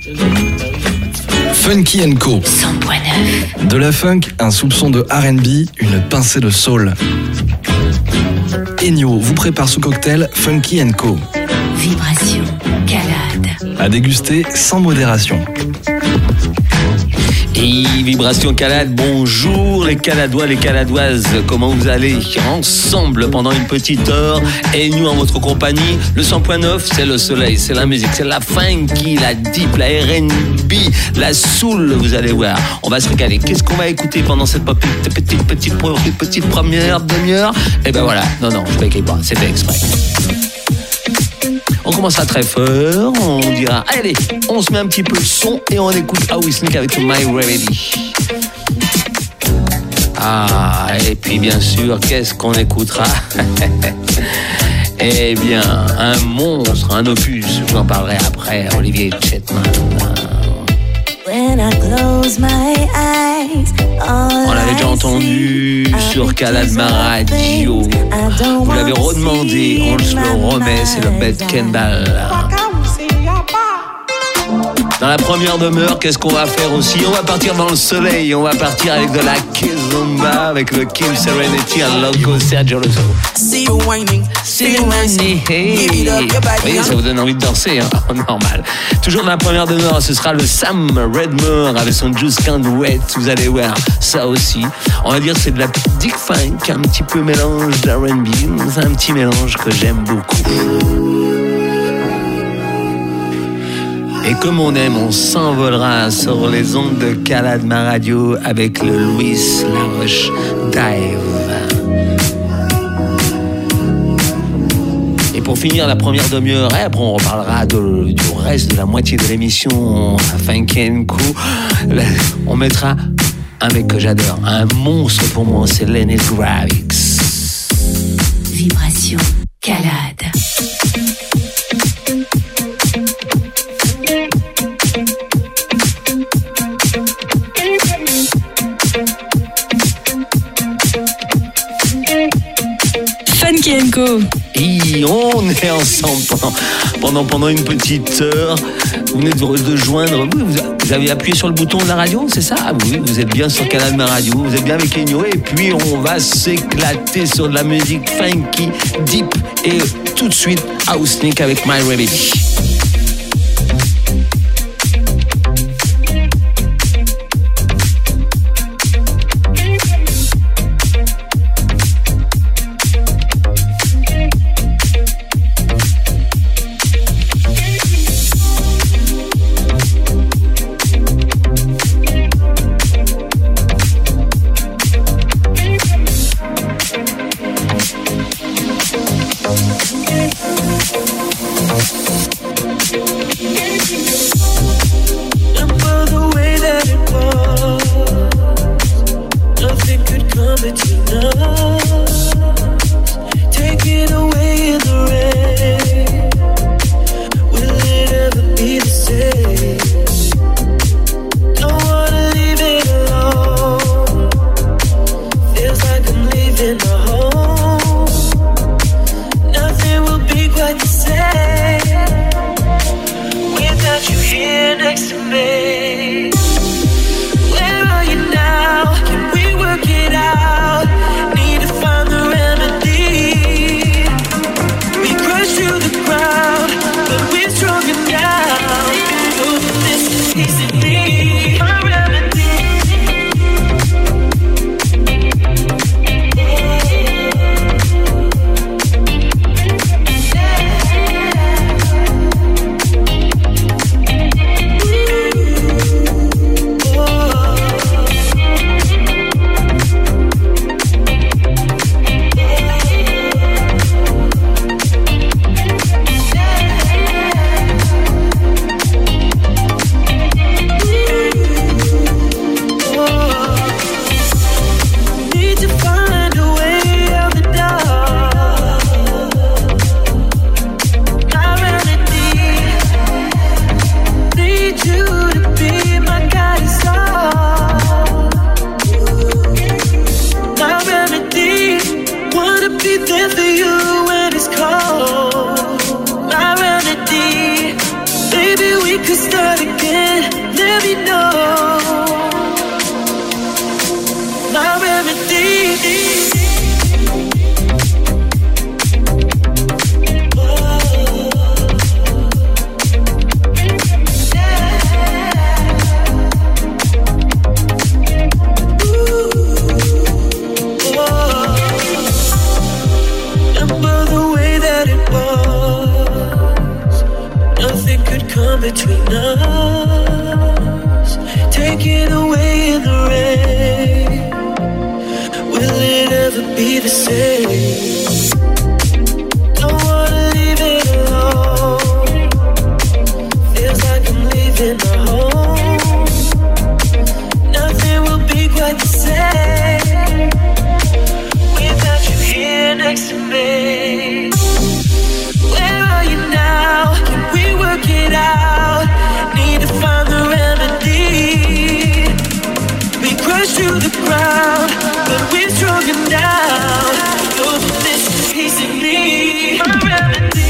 Funky & Co. 100.9. De la funk, un soupçon de R&B, une pincée de soul. Ennio vous prépare sous cocktail Funky & Co. Vibration, calade. À déguster sans modération. Et Vibration Calade, bonjour les Caladois, les Caladoises, comment vous allez? Ensemble pendant une petite heure, et nous en votre compagnie, le 100.9, c'est le soleil, c'est la musique, c'est la funky, la deep, la R&B, la soul, vous allez voir, on va se régaler. Qu'est-ce qu'on va écouter pendant cette petite première demi-heure? Et ben voilà, non, je bégaye pas, c'était exprès. On commencera très fort, on dira allez, on se met un petit peu de son et on écoute Howie Sneak avec My Remedy. Ah, et puis bien sûr, qu'est-ce qu'on écoutera? Eh bien, un monstre, un opus, je vous en parlerai après, Olivier Chetman. On l'avait déjà entendu sur Caladma Radio. Vous l'avez redemandé, on se le remet, c'est le Bed Kendall. Dans la première demeure, qu'est-ce qu'on va faire aussi? On va partir dans le soleil, on va partir avec de la Kizomba, avec le Kim Serenity à Loco Sergio Loso. See you whining, hey. Oui, ça vous donne envie de danser, hein? Normal. Toujours dans la première demeure, ce sera le Sam Redmore avec son Juice Can't Wait. Vous allez voir ça aussi. On va dire que c'est de la dick funk, un petit peu mélange d'R&B. C'est un petit mélange que j'aime beaucoup. Et comme on aime, on s'envolera sur les ondes de Caladma Radio avec le Louis Laroche Dive. Et pour finir la première demi-heure, et après on reparlera du reste de la moitié de l'émission Funky & Co. On mettra un mec que j'adore, un monstre pour moi, c'est Lenny Kravitz. Vibration, calade. Funky & Co. Et on est ensemble pendant une petite heure. Vous venez de joindre. Vous avez appuyé sur le bouton de la radio, c'est ça? Oui, vous êtes bien sur Caladma Radio. Vous êtes bien avec Ennio. Et puis on va s'éclater sur de la musique funky, deep. Et tout de suite, House Sneak avec My Remedy. that again, let me know. My remedy. Come between us, take it away in the rain. Will it ever be the same? Don't wanna leave it alone. Feels like I'm leaving my home. Nothing will be quite the same without you here next to me. Where are you now? Can we work it out? Need to find the remedy. We crush to the ground, but we're stronger now. You're the missing piece of me. My remedy.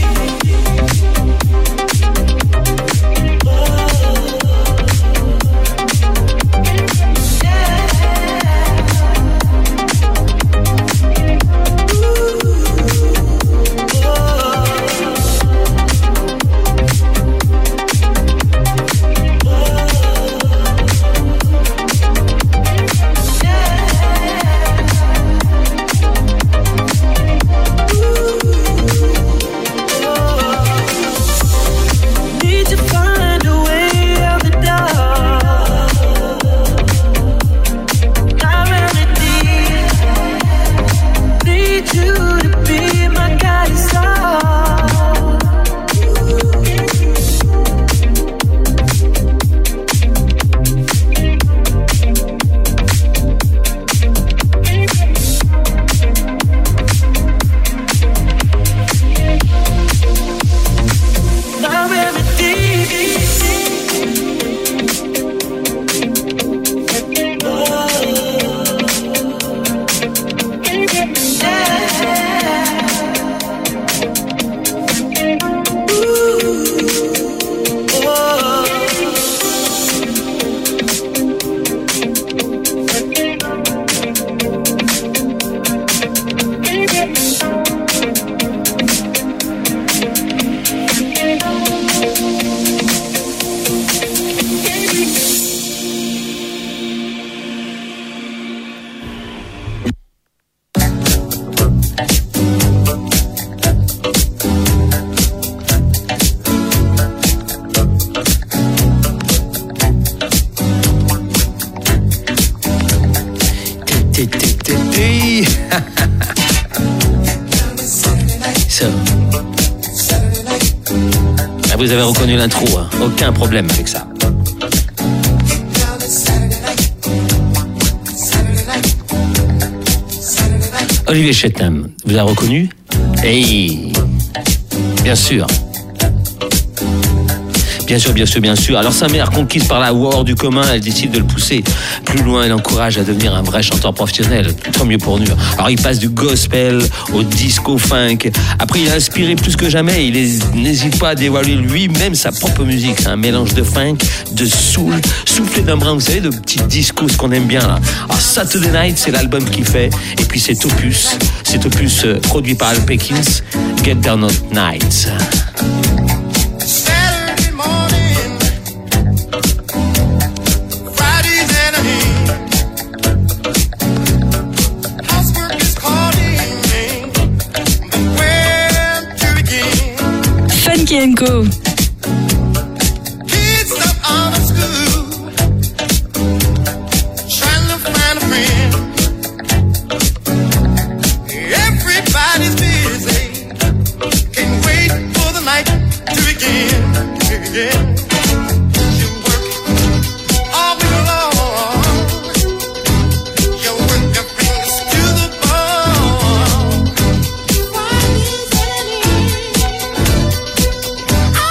Vous avez reconnu l'intro, hein. Aucun problème avec ça. Olivier Chetnam, vous avez reconnu? Hey, bien sûr. Bien sûr. Alors sa mère, conquise par la voix hors du commun, elle décide de le pousser plus loin et l'encourage à devenir un vrai chanteur professionnel. Tant mieux pour nous. Alors il passe du gospel au disco funk. Après il a inspiré plus que jamais. Il n'hésite pas à dévoiler lui-même sa propre musique. C'est un mélange de funk, de soul, soufflé d'un brin, vous savez, de petits discos, ce qu'on aime bien là. Alors Saturday Night, c'est l'album qu'il fait. Et puis cet opus produit par Al Pekins, Get Down on Night. Funky & Co. I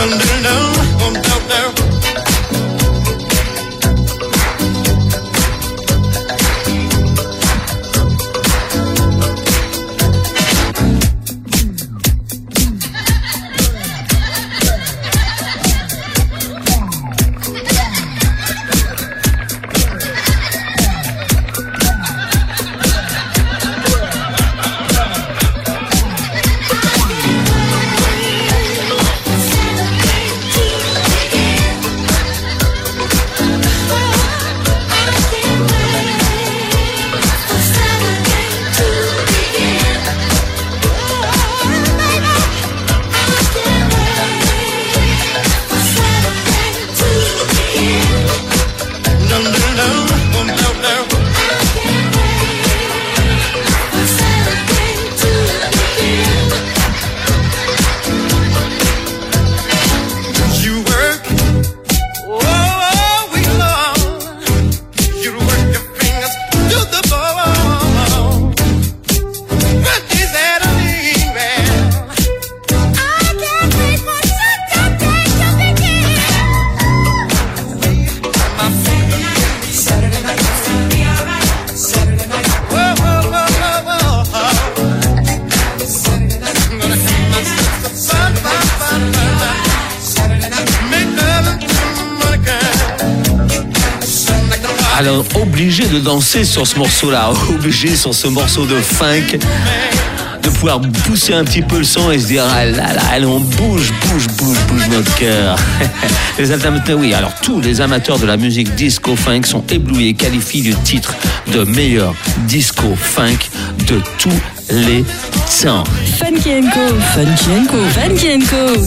Alors, obligé de danser sur ce morceau-là, obligé sur ce morceau de funk, de pouvoir pousser un petit peu le son et se dire ah là là, allez, on bouge notre cœur. Les amateurs, oui, alors tous les amateurs de la musique disco funk sont éblouis et qualifient le titre de meilleur disco funk de tous les temps. Funky & Co. Funky & Co.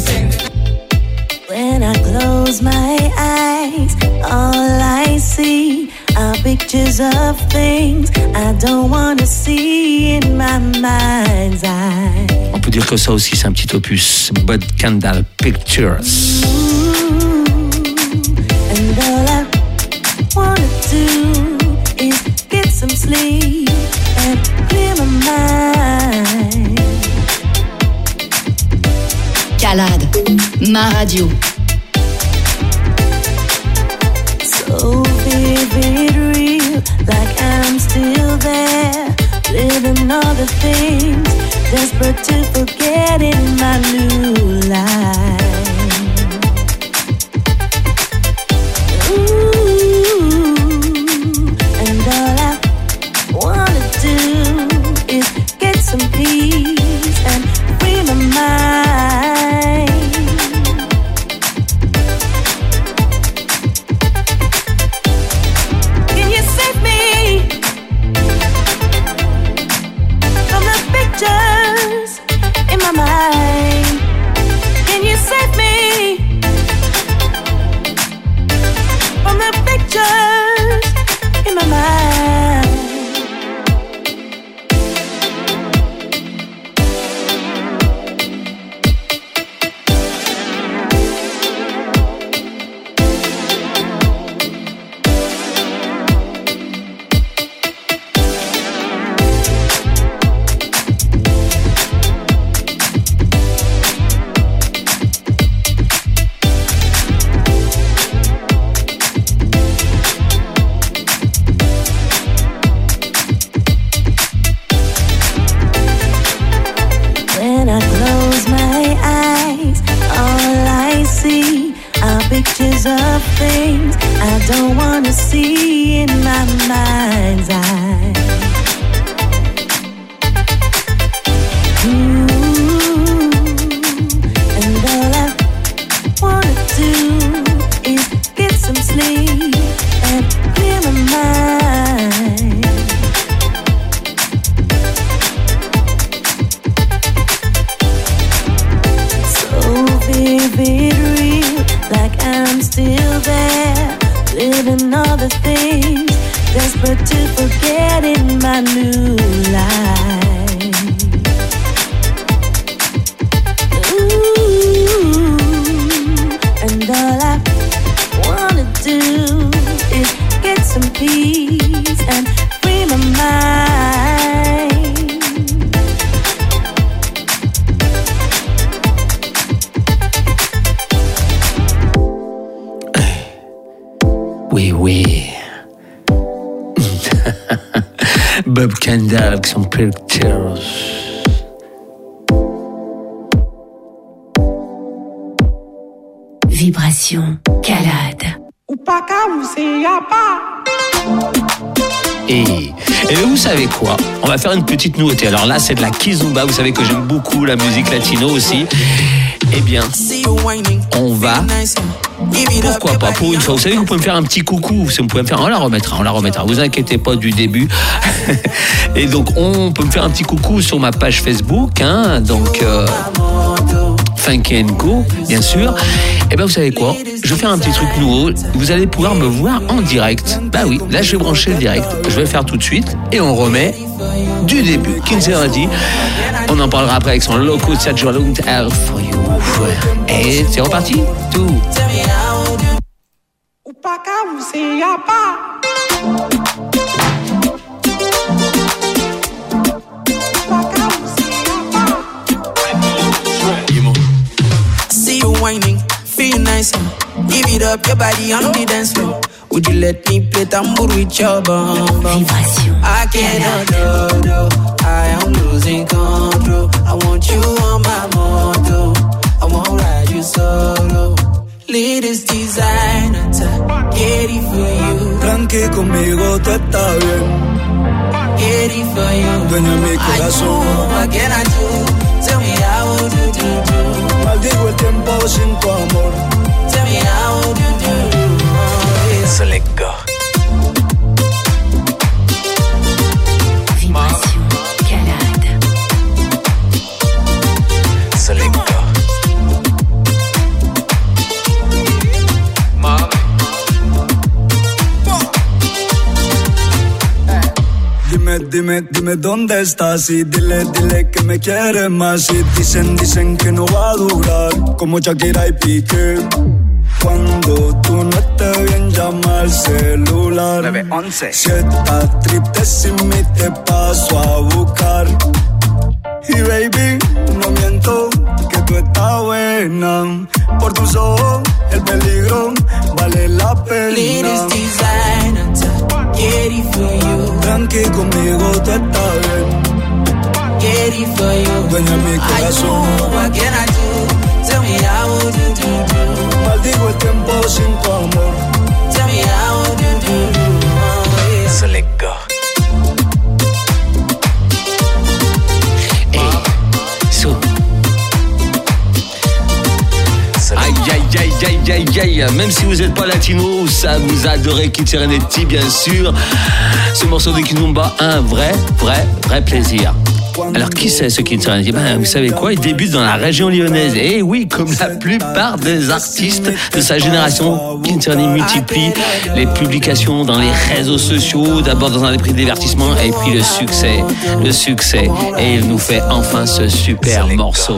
When I close my eyes, all I see are pictures of things I don't want to see in my mind's eye. On peut dire que ça aussi c'est un petit opus, Bud Kendall Pictures. And all I wanna do is get some sleep and clear my mind. Calade, ma radio. So vivid, real, like I'm still there, living all the things, desperate to forget in my new life. Ooh, and all I wanna do is get some peace and free my mind. In my mind, can you save me from the pictures in my mind? Pictures of things I don't want to see in my mind's eye. Ooh, and all I want to do is get some sleep and clear my mind. So vivid, real, like I'm still there, living all the things, desperate to forget in my new life. Ooh, and all I wanna do is get some peace and free my mind. Bob Kendall avec son Pictures. Vibration Calade. Et vous savez quoi? On va faire une petite nouveauté. Alors là, c'est de la kizomba. Vous savez que j'aime beaucoup la musique latino aussi. Eh bien, on va... Pourquoi pas, pour une fois. Vous savez que vous pouvez me faire un petit coucou. Vous pouvez me faire... On la remettra. Vous inquiétez pas du début. Et donc, on peut me faire un petit coucou sur ma page Facebook. Hein, donc... Funky & Co, bien sûr. Et ben vous savez quoi? Je vais faire un petit truc nouveau. Vous allez pouvoir me voir en direct. Bah oui, là je vais brancher le direct. Je vais le faire tout de suite et on remet du début. Kinserati. On en parlera après avec son loco Sergio Lund for you. Et c'est reparti. Tout. Whining, feel nice, give it up your body on the dance floor. Would you let me play tambour with your bum? I cannot do, I am losing control. I want you on my moto, I won't ride you solo. Latest designer, get it for you. Tranqui conmigo, tú estás bien. Get it for you. Dueña mi corazón. What can I do? Tell me how would you do? Maldigo el tiempo sin tu amor. Tell me how would you do? So let go. Vibration Calade. So let go. Dime dónde estás y dile que me quieres más. Y dicen que no va a durar, como Shakira y Piqué. Cuando tú no estés bien, llama al celular. 911. Si estás triste sin mí, te paso a buscar. Y baby, no miento, que tú estás buena. Por tus ojos, el peligro vale la pena. Latest designer, get it for you. Tranqui conmigo, tú estás bien. Get it for you. Dueña mi corazón. What can I do? Tell me how would you do? Maldigo el tiempo sin tu amor. Tell me how would you do? So let go. Aïe, même si vous n'êtes pas latino, ça vous adorez Kid Serenity, bien sûr. Ce morceau de Kizomba, un vrai plaisir. Alors qui c'est ce Kid Serenity? Vous savez quoi? Il débute dans la région lyonnaise. Et oui, comme la plupart des artistes de sa génération, Kid Serenity multiplie les publications dans les réseaux sociaux, d'abord dans un prix de divertissement, et puis le succès. Et il nous fait enfin ce super morceau.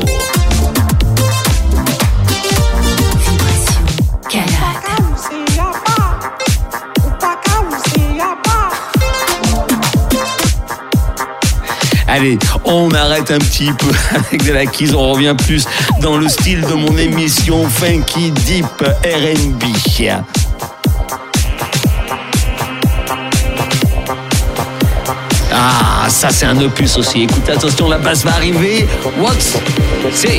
Allez, on arrête un petit peu avec de la Kiz, on revient plus dans le style de mon émission Funky Deep R&B. Ah, ça c'est un opus aussi. Écoutez, attention, la basse va arriver. What? C'est...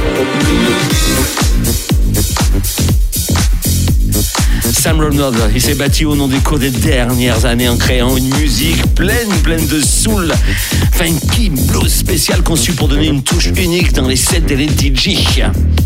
Sam Ronald, il s'est bâti au nom des cours des dernières années en créant une musique pleine de soul, funky, blues spécial conçu pour donner une touche unique dans les sets des DJ.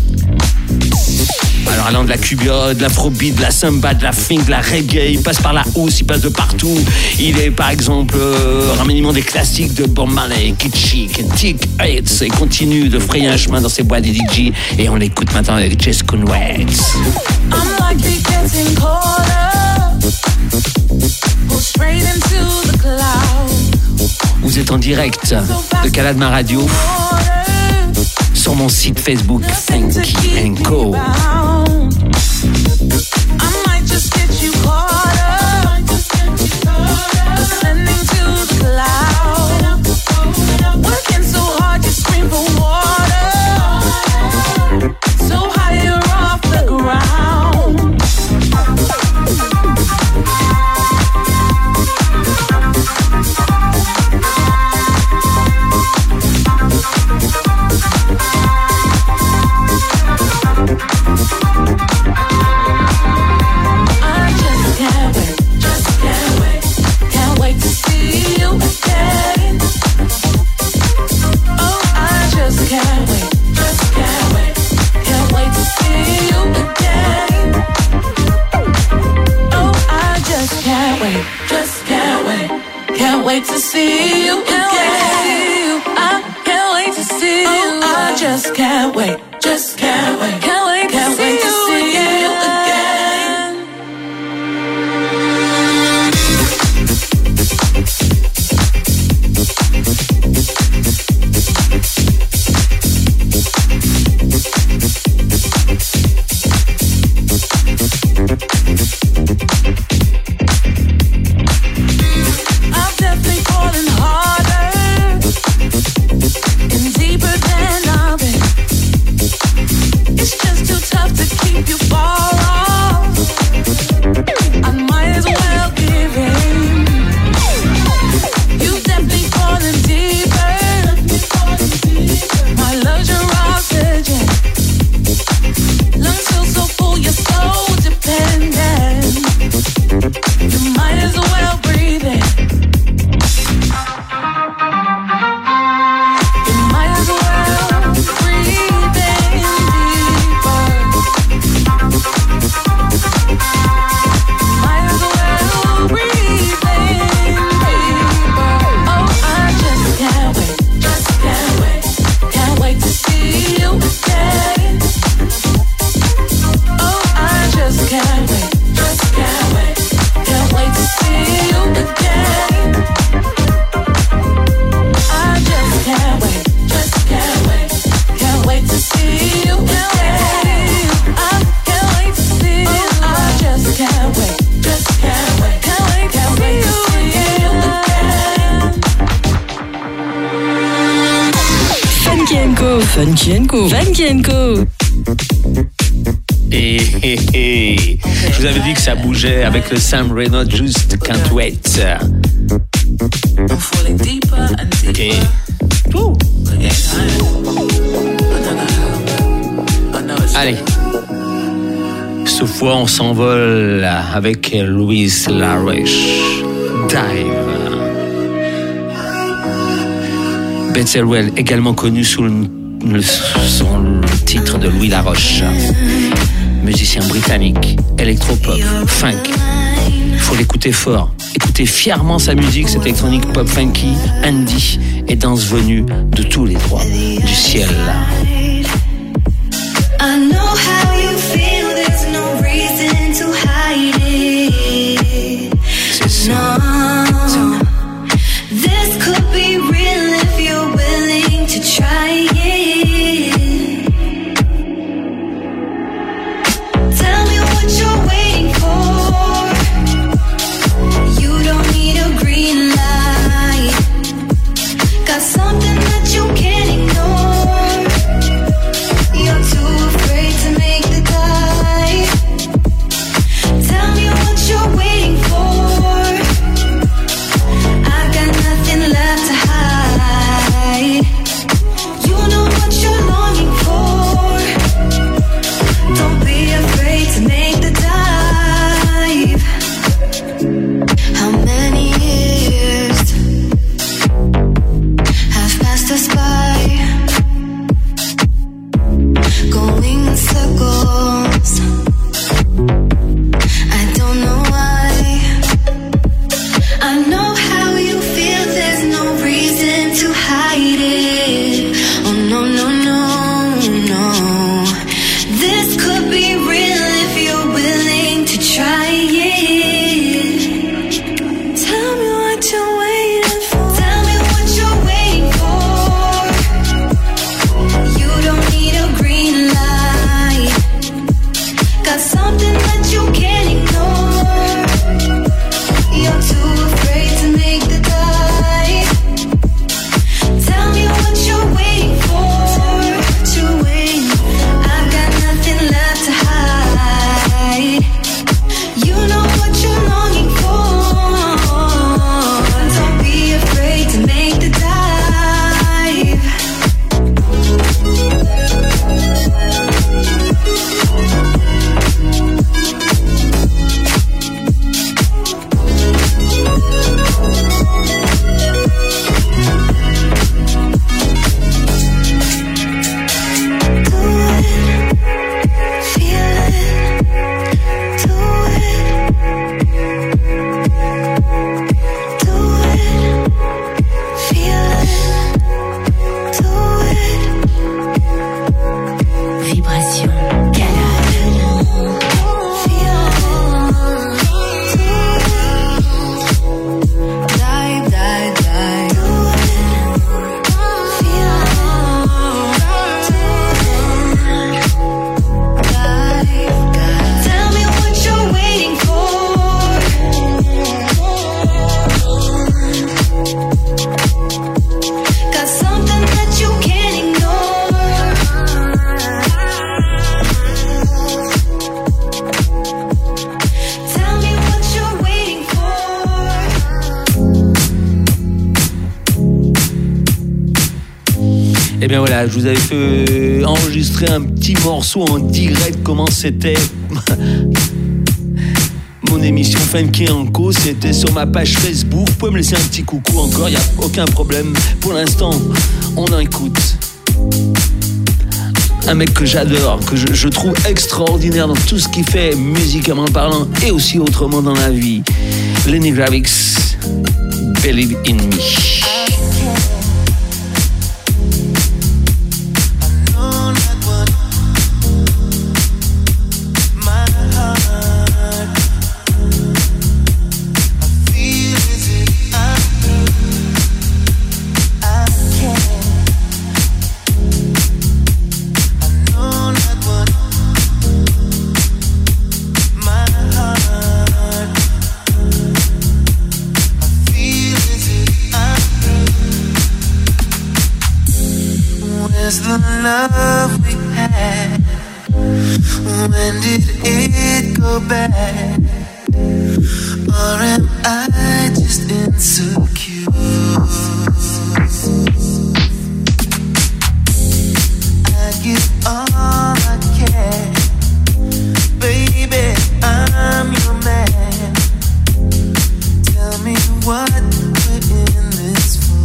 Alors allant de la cumbia, de l'afrobeat, de la samba, de la funk, de la reggae, il passe par la house, il passe de partout. Il est par exemple remaniement des classiques de Bob Marley, Kid Chic, Tick Hates, et continue de frayer un chemin dans ses boîtes des DJ. Et on l'écoute maintenant avec Jess Conway. Vous êtes en direct de Calade Ma Radio sur mon site Facebook Funky & Co. wait to see you again. I can't wait to see you. I just can't wait. Just can't wait. Can't wait to see you again. I'm definitely falling harder and deeper than I've been. It's just too tough to keep you far off. I might as well give in. You definitely falling deeper. My lungs are oxygen. Lungs feel so full, you're so dependent. You might as well breathe in. You might as well breathe in deeper. Might as well breathe in deeper. Oh, I just can't wait. Just can't wait. Can't wait to see you again. Oh, I just can't wait. Just can't wait. Can't wait to see you again. I just can't wait. Just can't wait. Can't wait to see you again. I can't wait to see you. I just can't wait. Just can't wait. Can't wait to see you again. Funky & Co. Funky & Co. Funky & Co. Je vous avais dit que ça bougeait avec le Sam Reynolds, Just Can't Wait. I'm falling deeper and deeper. Ouh. Allez. Ce fois, on s'envole avec Louise Laroche. Dive. Beth Elwell, également connu sous son titre de Louis Laroche. Musicien britannique, électropop, funk. Il faut l'écouter fort. Écoutez fièrement sa musique, cette électronique pop funky, indie et danse venue de tous les droits du ciel. I know how you feel, there's no reason to hide it. C'est ça. No, this could be real if you're willing to try it. Tell me what you're waiting for. You don't need a green light. Got something that you can't ignore. Et bien voilà, je vous avais fait enregistrer un petit morceau en direct, comment c'était mon émission Funky & Co, c'était sur ma page Facebook. Vous pouvez me laisser un petit coucou encore, il n'y a aucun problème. Pour l'instant, on en écoute un mec que j'adore, que je trouve extraordinaire dans tout ce qu'il fait, musicalement parlant et aussi autrement dans la vie. Lenny Kravitz, Believe in Me. Love we had, when did it go bad? Or am I just insecure? I give all I can, baby, I'm your man. Tell me what we're in this for.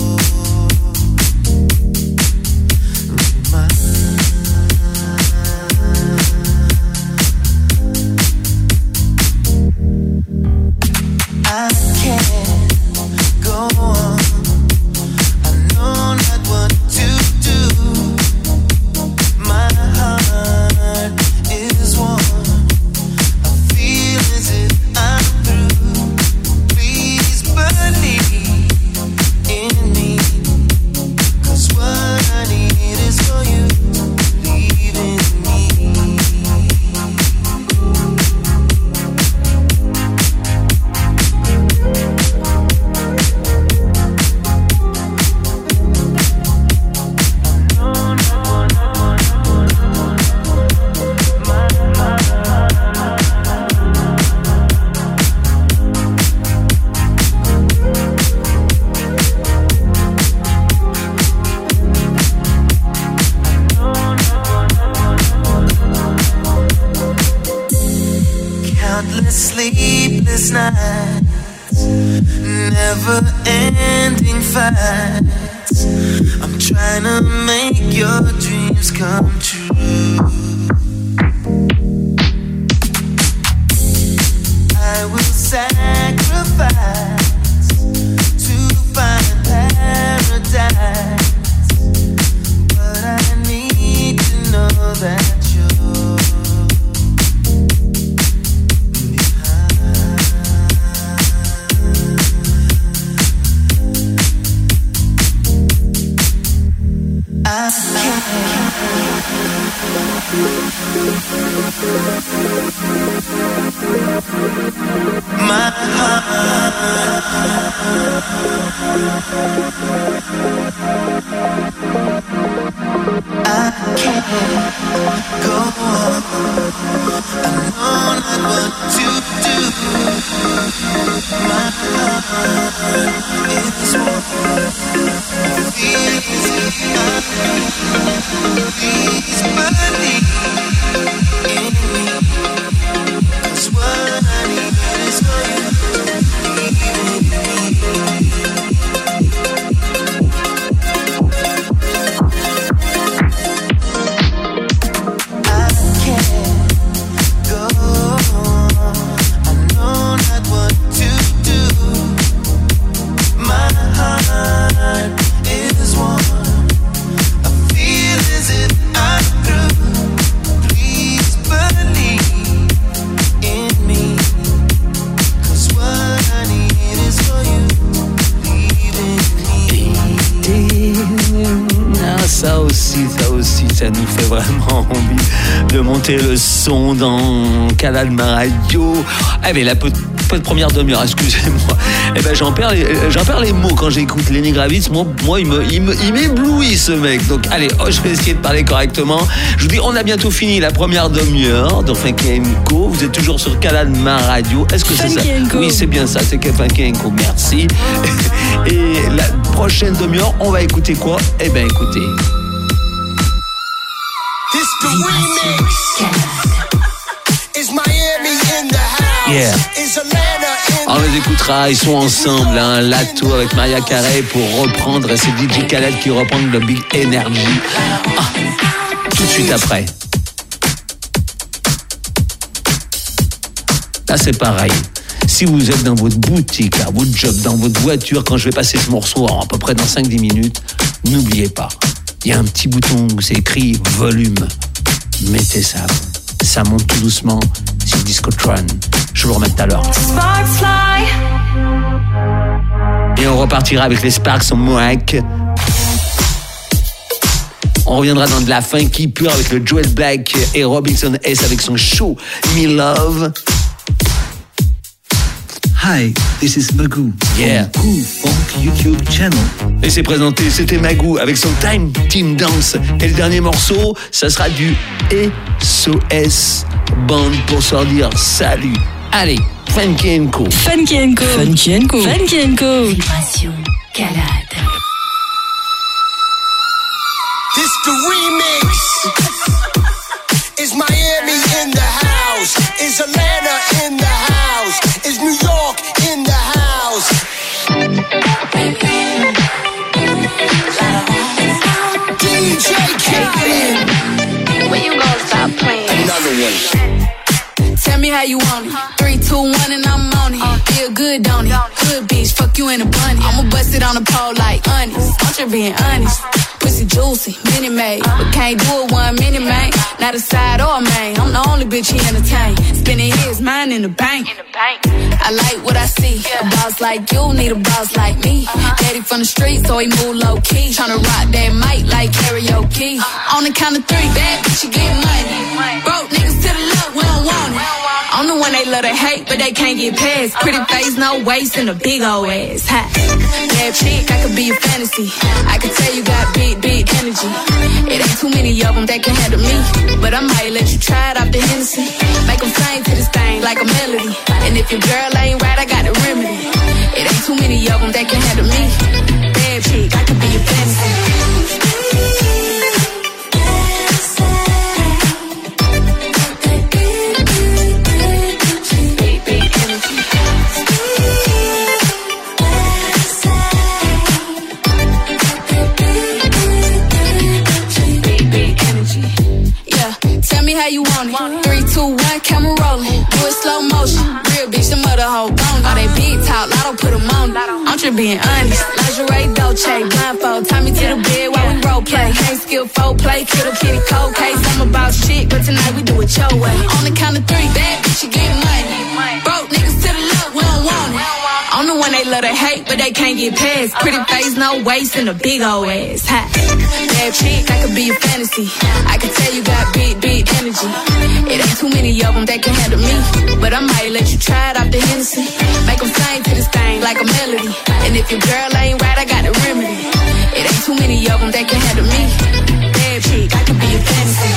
Sleepless nights, never-ending fights. I'm trying to make your dreams come true. I will sacrifice to find paradise, but I need to know that my heart, I can't go on. I know not what to do. My heart is warm. Please believe in me, 'cause what I need is for you. I can't go on. I know not what to do. My heart is warm. I feel as if I'm through. Please believe in me, 'cause what I need is for you. Believe in me. Ah, ça aussi, ça nous fait vraiment envie de monter le son dans Canal Radio. Ah mais la première demi-heure, excusez-moi. Eh ben j'en perds les mots quand j'écoute Lenny Kravitz. Moi il m'éblouit ce mec. Donc allez, je vais essayer de parler correctement. Je vous dis, on a bientôt fini la première demi-heure de Funky & Co. Vous êtes toujours sur Canal Radio. Est-ce que c'est ça? Oui, c'est bien ça, c'est Funky & Co. Merci. Et la prochaine demi-heure, on va écouter quoi? Eh ben écoutez, Yeah. On les écoutera, ils sont ensemble, hein, Lato avec Maria Carey pour reprendre, c'est DJ Khaled qui reprend le Big Energy. Ah, tout de suite après. Là c'est pareil. Si vous êtes dans votre boutique, à votre job, dans votre voiture, quand je vais passer ce morceau à peu près dans 5-10 minutes, n'oubliez pas, il y a un petit bouton où c'est écrit volume. Mettez ça. Ça monte tout doucement. C'est Discotron. Je vous remets tout à l'heure. Et on repartira avec les Sparks en Moac. On reviendra dans de la funky pure avec le Joel Black et Robinson S avec son show Me Love. Hi, this is Magoo. Yeah. Cool Funk YouTube channel. Et c'est présenté, c'était Magoo avec son Time Team Dance. Et le dernier morceau, ça sera du SOS Band pour se dire salut. Allez, Funky & Co. Funky & Co. Funky & Co. Funky & Co. Vibration Calade. This the remix. Is Miami in the house? Is Atlanta in the house? Is New York in the house? DJ Khaled. When you gonna stop playing? Another one. Tell me how you want it. 3, 2, 1 and I'm on it. Feel good, don't it? Good bitch, fuck you in a bunny. I'ma bust it on the pole like honest. I'm just being honest. Pussy juicy, mini made, but can't do it 1 minute, man. Not a side or a main. I'm the only bitch he entertain. Spending his mind in the bank. I like what I see. A boss like you need a boss like me. Daddy from the street, so he move low key. Tryna rock that mic like karaoke. On the count of 3, bad bitch, you get money. Broke niggas to the left, we don't want it. I'm the one they love to hate, but they can't get past. Pretty face, no waist, and a big old ass. Ha. Bad chick, I could be a fantasy. I could tell you got big energy. It ain't too many of them that can handle me, but I might let you try it off the Hennessy. Make them sing to this thing like a melody. And if your girl ain't right, I got the remedy. It ain't too many of them that can handle me. Bad chick, I could be a fantasy. How you want it? 3, 2, 1, camera rolling. Do it slow motion. Real bitch, the mother hoe bone. All they big talk, lotto put them on. I'm just being honest. Lingerie, Dolce, blindfold. Tie me to the bed while we role play. Can't skill foreplay, kill the kitty cold case. I'm about shit, but tonight we do it your way. On the count of 3, bad bitch, you get money. Broke niggas to the left, we don't want it. I'm the one they love to hate, but they can't get past. Pretty face, no waist, and a big old ass. Ha. Bad chick, I could be a fantasy. I could tell you got big energy. It ain't too many of them that can handle me, but I might let you try it off the Hennessy. Make them sing to this thing like a melody. And if your girl ain't right, I got the remedy. It ain't too many of them that can handle me. Bad chick, I could be a fantasy.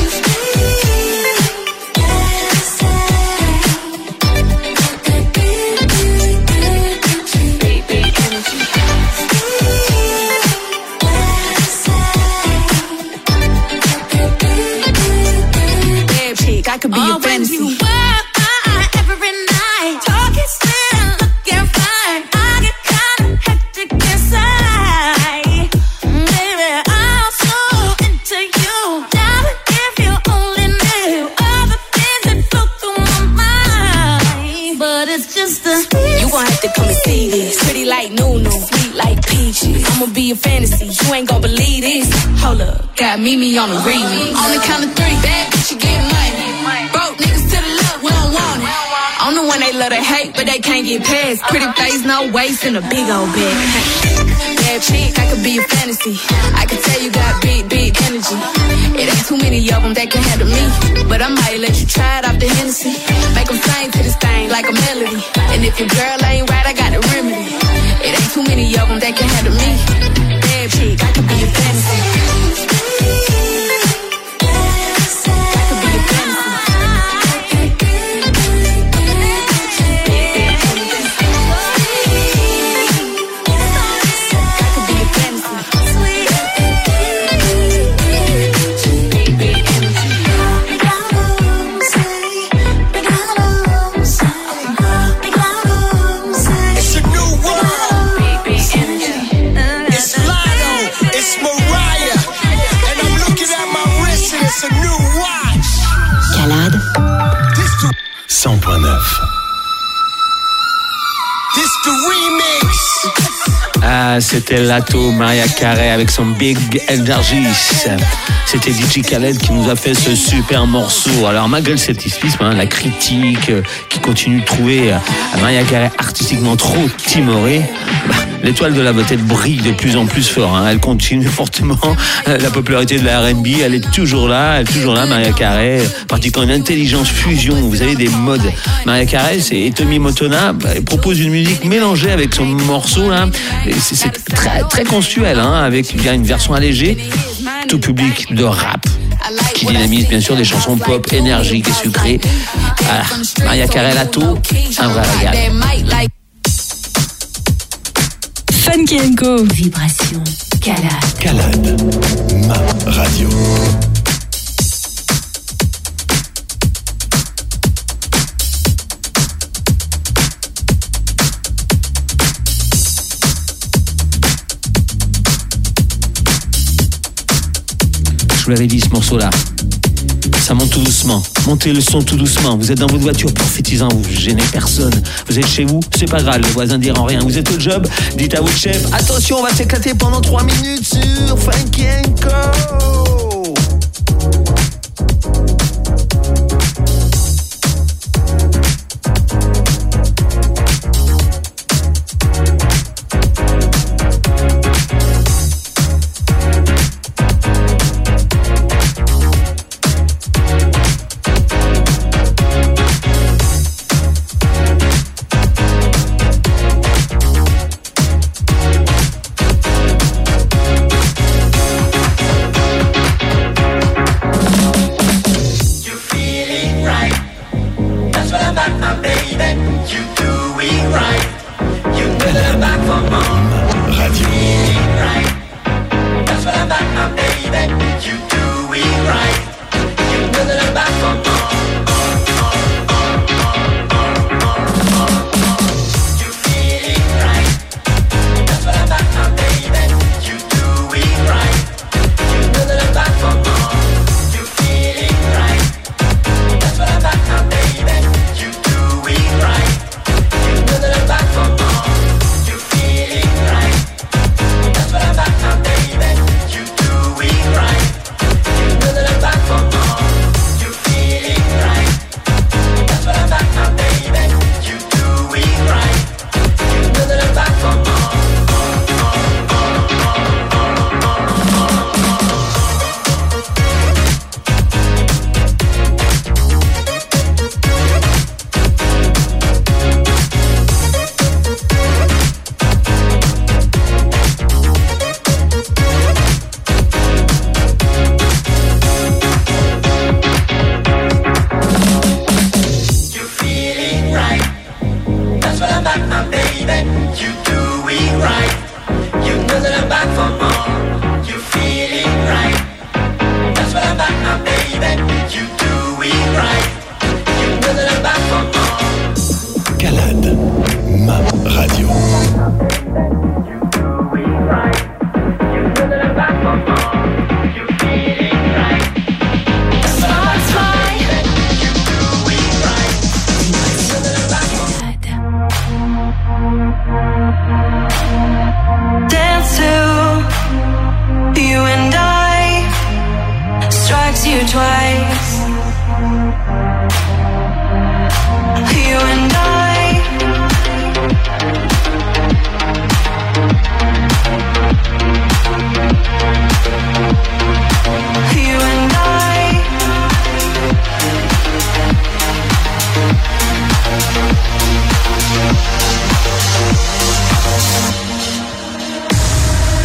I could be your fantasy. When you work every night, talking slim, looking fine. I get kinda hectic inside. Baby, I'm so into you. Now if you only knew all the things that flow through my mind. But it's just a you gon' have to come and see this. Pretty like Nunu, sweet like peaches. I'ma be a fantasy, you ain't gon' believe this. Hold up, got Mimi on the remix. On the count of 3, bad bitch, you get money. Broke niggas to the left, we don't want it. I'm the one they love to hate, but they can't get past. Pretty face, no waist, and a big old bag. Bad chick, I could be a fantasy. I could tell you got big energy. It ain't too many of them that can handle me, but I might let you try it off the Hennessy. Make them sing to this thing like a melody. And if your girl ain't right, I got the remedy. It ain't too many of them that can handle me. Bad chick, I could be a fantasy. Voilà, c'était Lato, Maria Carey avec son Big Energy. C'était DJ Khaled qui nous a fait ce super morceau. Alors malgré le scepticisme, la critique qui continue de trouver Maria Carey artistiquement trop timorée, l'étoile de la vedette brille de plus en plus fort. Elle continue fortement la popularité de la R&B. Elle est toujours là, Maria Carey, pratiquant une intelligence fusion. Vous avez des modes. Maria Carey et Tommy Mottola proposent une musique mélangée avec son morceau là. C'est très très consensuel, avec une version allégée, tout public de rap qui dynamise bien sûr des chansons pop énergiques et sucrées. Voilà. Maria Carey, Lato, un vrai régal. Funky & Co. Vibration. Calade. Ma radio. Je vous l'avais dit, ce morceau-là, ça monte tout doucement. Montez le son tout doucement. Vous êtes dans votre voiture, prophétisant, vous gênez personne. Vous êtes chez vous, c'est pas grave, les voisins diront rien. Vous êtes au job, dites à votre chef, attention, on va s'éclater pendant 3 minutes sur Funky & Co.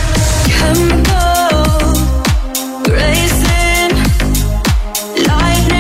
Lightning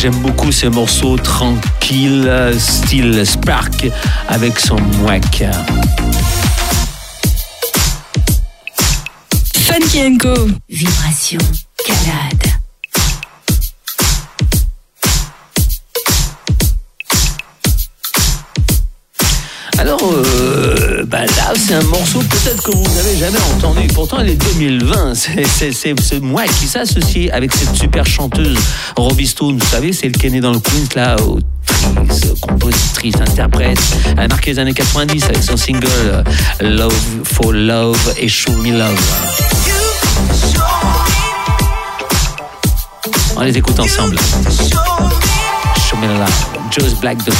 j'aime beaucoup ces morceaux tranquilles, style Spark, avec son mouac. Funky & Co. Vibration Calade. Alors, là, c'est un morceau peut-être que vous n'avez jamais entendu. Pourtant, elle est 2020. C'est moi qui s'associe avec cette super chanteuse Robbie Stone. Vous savez, c'est elle qui est née dans le Queens, là, autrice, compositrice, interprète. Elle a marqué les années 90 avec son single Love for Love et Show Me Love. On les écoute ensemble. Show Me Love, Joe's Black Dog.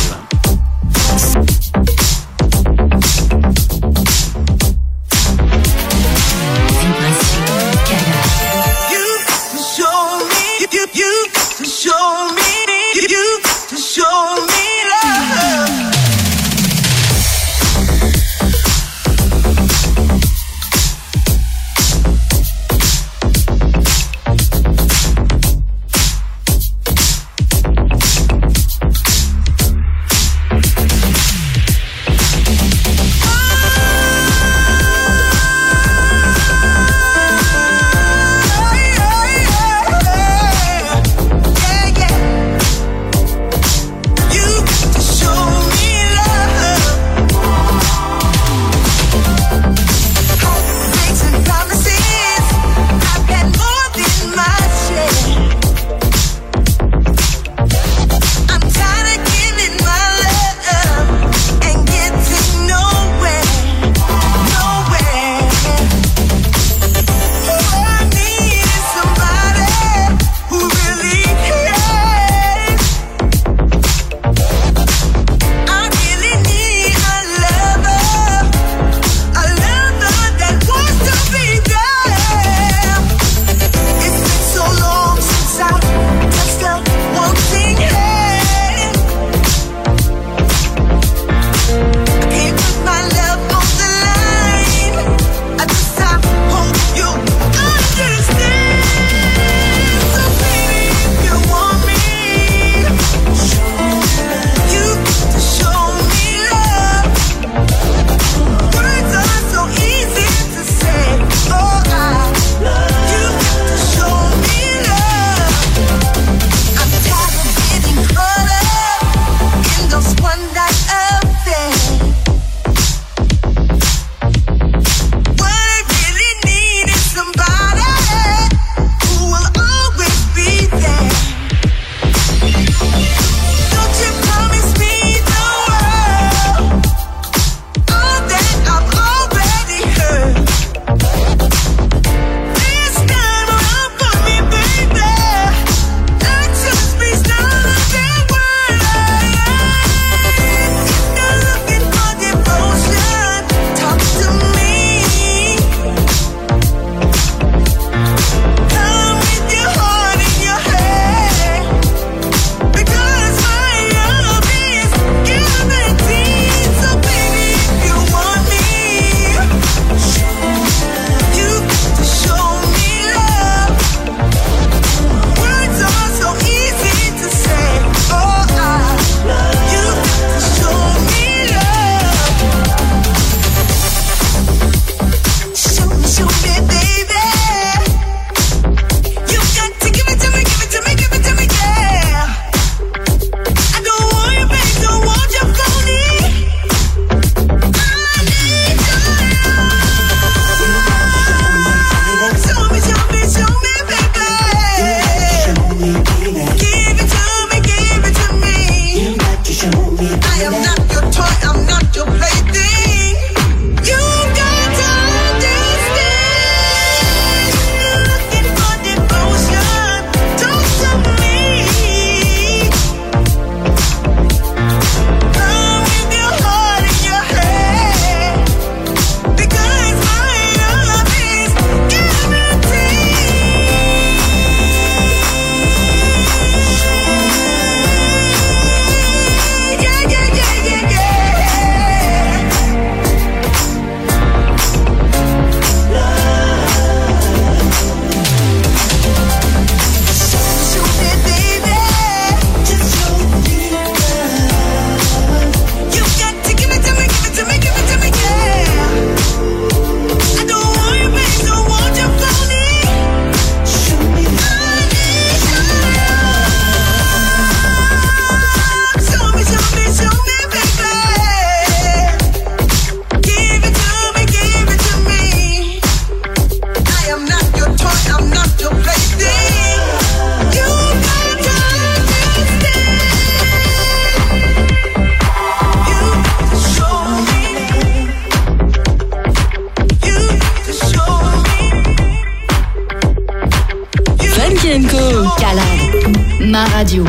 Radio.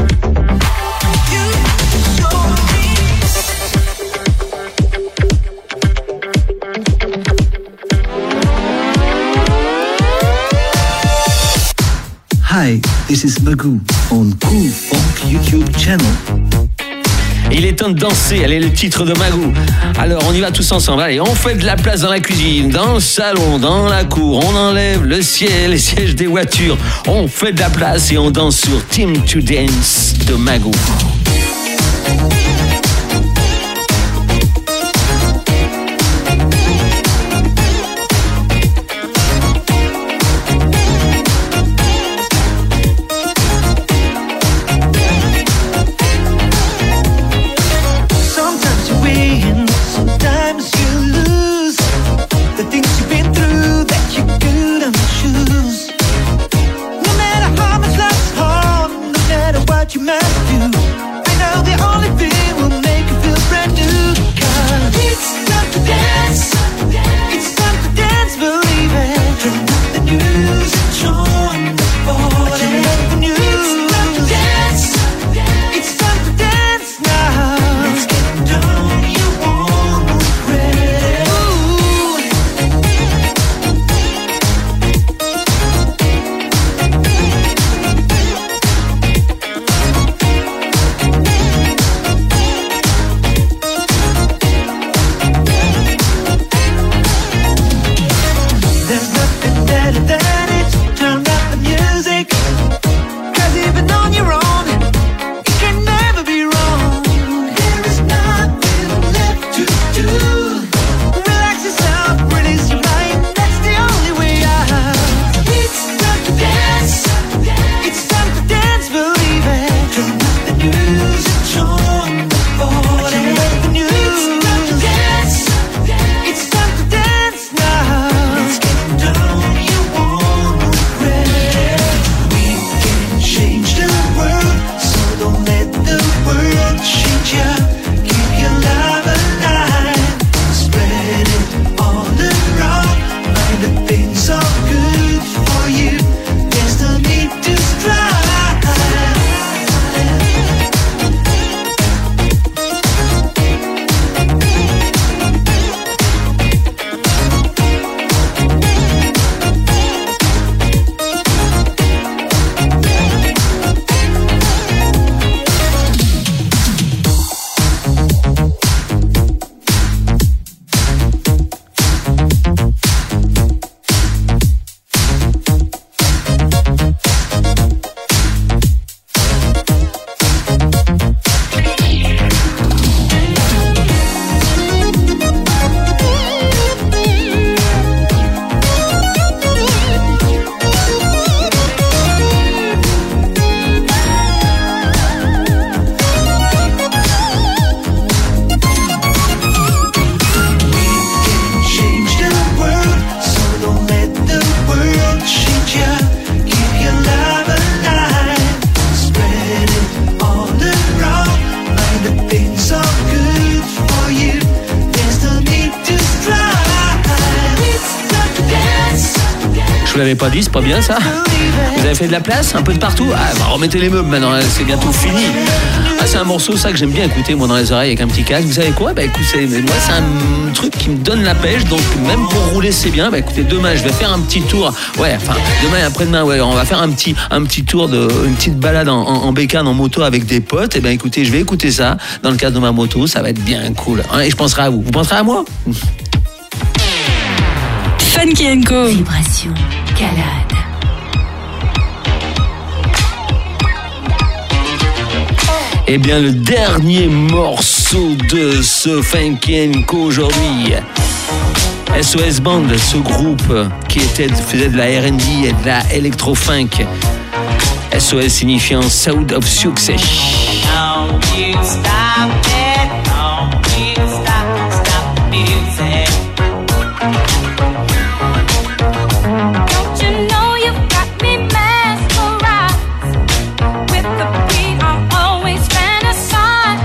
Hi, this is Magoo on Cool Funk YouTube channel. Il est temps de danser, allez, le titre de Magoo. Alors, on y va tous ensemble. Allez, on fait de la place dans la cuisine, dans le salon, dans la cour. On enlève le ciel, les sièges des voitures. On fait de la place et on danse sur Team to Dance de Magoo. Je vous l'avais pas dit, c'est pas bien ça? Vous avez fait de la place, un peu de partout? Ah, bah, remettez les meubles maintenant, c'est bientôt fini. Ah, c'est un morceau ça que j'aime bien écouter moi dans les oreilles avec un petit casque. Vous savez quoi? Bah écoutez, moi c'est un truc qui me donne la pêche, donc même pour rouler c'est bien. Bah écoutez, demain je vais faire un petit tour. Ouais, enfin demain et après-demain, ouais, on va faire un petit tour une petite balade en bécane, en moto avec des potes. Et ben écoutez, je vais écouter ça dans le cadre de ma moto, ça va être bien cool. Hein, et je penserai à vous. Vous penserez à moi? Funky & Co. Vibration Calade. Eh bien, le dernier morceau de ce Funky & Co aujourd'hui. SOS Band, ce groupe qui faisait de la R&B et de la electro-funk. SOS signifiant Sound of Success. Don't you stop it, don't you stop the music. Don't you know you've got me mesmerized with the beat I'm always fantasized.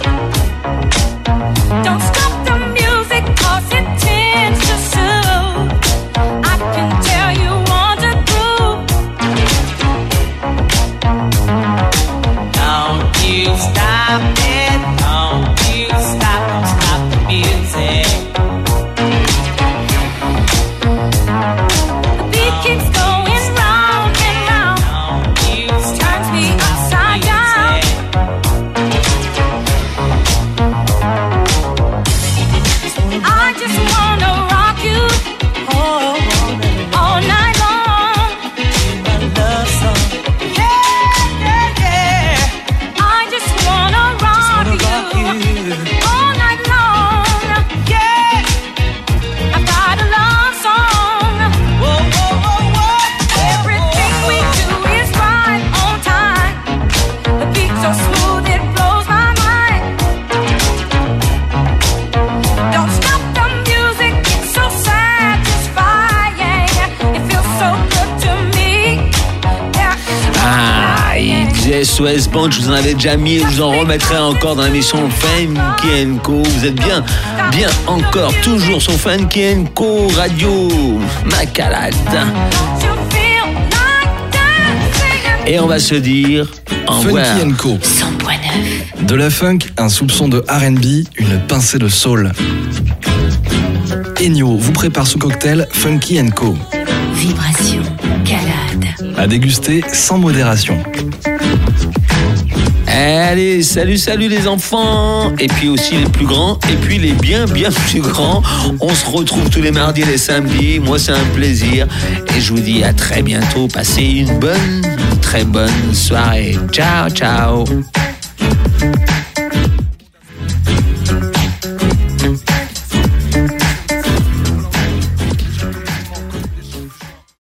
Don't stop the music 'cause it tends to soothe. I can tell you want to groove. SOS Band, je vous en avais déjà mis et je vous en remettrai encore dans l'émission Funky & Co. Vous êtes bien encore, toujours sur Funky & Co Radio, ma calade. Et on va se dire au revoir. Funky & Co. 100.9. De la funk, un soupçon de R&B, une pincée de soul. Ennio vous prépare ce cocktail Funky & Co. Vibration, calade. À déguster sans modération. Allez, salut les enfants. Et puis aussi les plus grands. Et puis les bien plus grands. On se retrouve tous les mardis et les samedis. Moi, c'est un plaisir. Et je vous dis à très bientôt. Passez une très bonne soirée. Ciao, ciao.